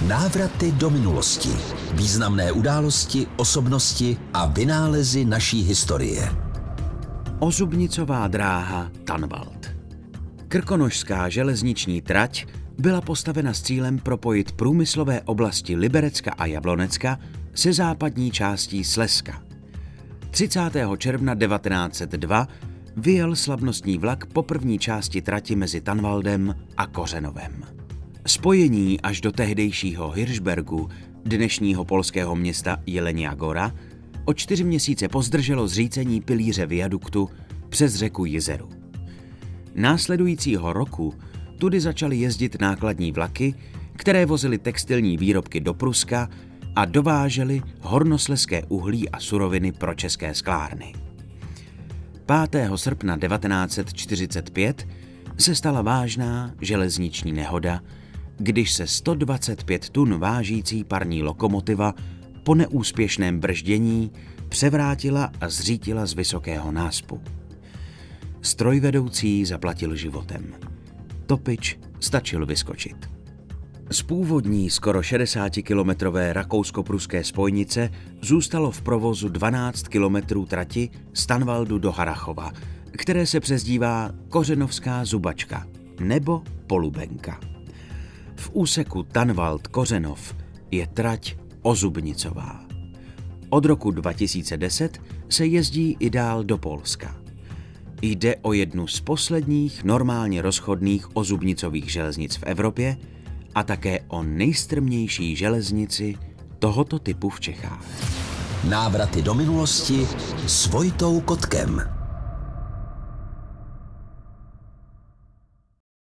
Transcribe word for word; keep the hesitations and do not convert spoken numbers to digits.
Návraty do minulosti. Významné události, osobnosti a vynálezy naší historie. Ozubnicová dráha Tanvald. Krkonošská železniční trať byla postavena s cílem propojit průmyslové oblasti Liberecka a Jablonecka se západní částí Slezska. třicátého června devatenáct set dva vyjel slavnostní vlak po první části trati mezi Tanvaldem a Kořenovem. Spojení až do tehdejšího Hiršbergu, dnešního polského města Jelenia Góra, o čtyři měsíce pozdrželo zřícení pilíře viaduktu přes řeku Jizeru. Následujícího roku tudy začaly jezdit nákladní vlaky, které vozily textilní výrobky do Pruska a dovážely hornoslezské uhlí a suroviny pro české sklárny. pátého srpna devatenáct set čtyřicet pět se stala vážná železniční nehoda, když se sto dvacet pět tun vážící parní lokomotiva po neúspěšném brždění převrátila a zřítila z vysokého náspu. Strojvedoucí zaplatil životem. Topič stačil vyskočit. Z původní skoro šedesátikilometrové rakousko-pruské spojnice zůstalo v provozu dvanáct kilometrů trati z Tanvaldu do Harrachova, které se přezdívá Kořenovská zubačka nebo Polubenka. V úseku Tanvald-Kořenov je trať ozubnicová. Od roku dva tisíce deset se jezdí i dál do Polska. Jde o jednu z posledních normálně rozchodných ozubnicových železnic v Evropě a také o nejstrmější železnici tohoto typu v Čechách. Návraty do minulosti s Vojtou Kotkem.